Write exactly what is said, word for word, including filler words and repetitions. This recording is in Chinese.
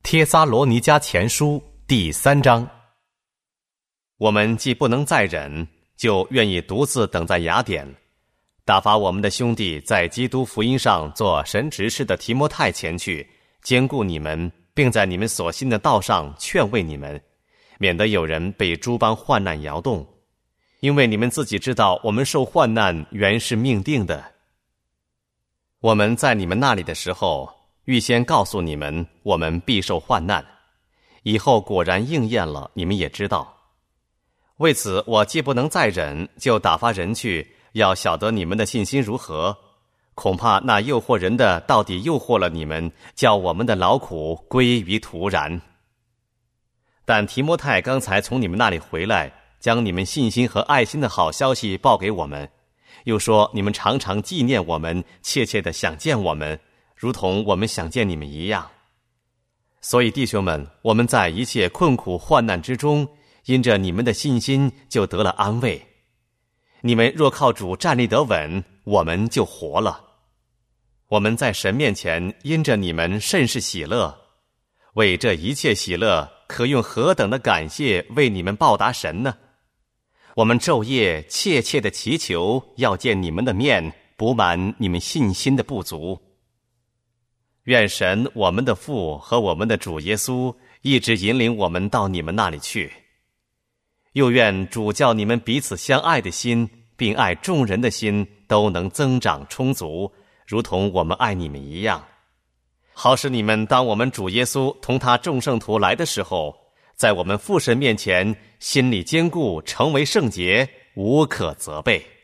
帖撒罗尼迦前书第三章。我们既不能再忍，就愿意独自等在雅典，打发我们的兄弟在基督福音上做神执事的提摩太前去，兼顾你们，并在你们所信的道上劝慰你们，免得有人被诸般患难摇动。因为你们自己知道，我们受患难原是命定的。我们在你们那里的时候，预先告诉你们，我们必受患难，以后果然应验了，你们也知道。为此，我既不能再忍，就打发人去，要晓得你们的信心如何。恐怕那诱惑人的到底诱惑了你们，叫我们的劳苦归于徒然。但提摩太刚才从你们那里回来，将你们信心和爱心的好消息报给我们，又说你们常常纪念我们，切切地想见我们，如同我们想见你们一样。所以弟兄们，我们在一切困苦患难之中，因着你们的信心就得了安慰。你们若靠主站立得稳，我们就活了。我们在神面前因着你们甚是喜乐，为这一切喜乐，可用何等的感谢为你们报答神呢？我们昼夜切切的祈求，要见你们的面，补满你们信心的不足。愿神我们的父和我们的主耶稣一直引领我们到你们那里去。又愿主叫你们彼此相爱的心，并爱众人的心都能增长充足，如同我们爱你们一样。好使你们当我们主耶稣同他众圣徒来的时候，在我们父神面前心里坚固，成为圣洁，无可责备。